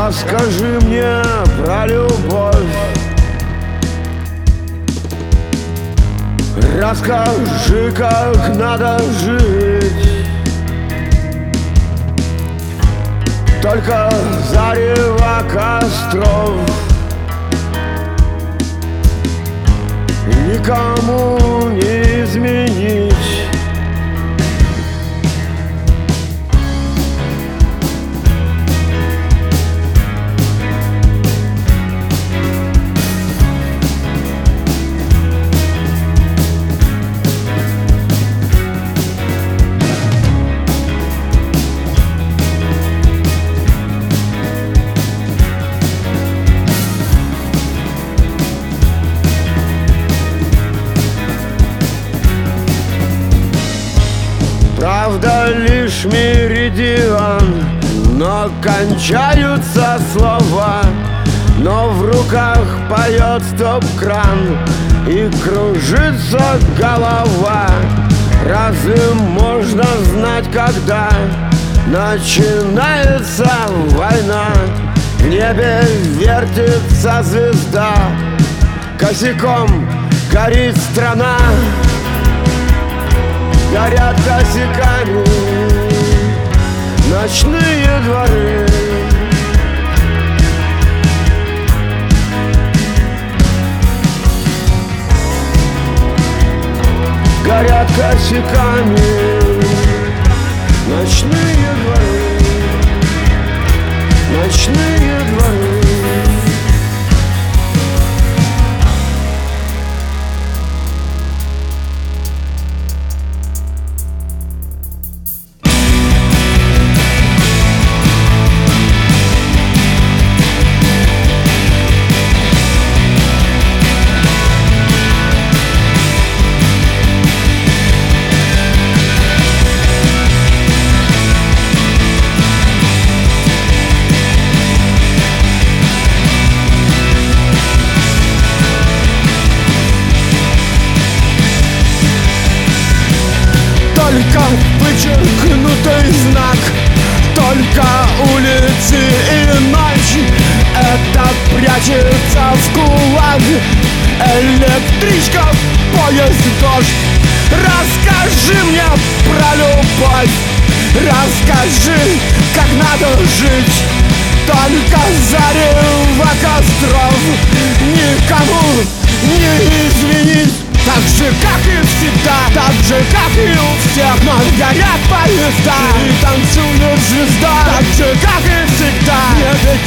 Расскажи мне про любовь. Расскажи, как надо жить. Только зарево костров никому не изменить. Правда, лишь меридиан, но кончаются слова. Но в руках поет стоп-кран и кружится голова. Разве можно знать, когда начинается война? В небе вертится звезда, косяком горит страна. Горят косяками ночные дворы. Горят косяками ночные дворы. Ночные дворы. Только вычеркнутый знак, только улицы и ночь. Это прячется в кулак, электричка, поезд, дождь. Расскажи мне про любовь, расскажи, как надо жить. Только зарево костров никому не изменить. Так же, как и всегда, так же, как и у всех. Вновь горят поезда и танцует звезда. Так же, как и всегда, небе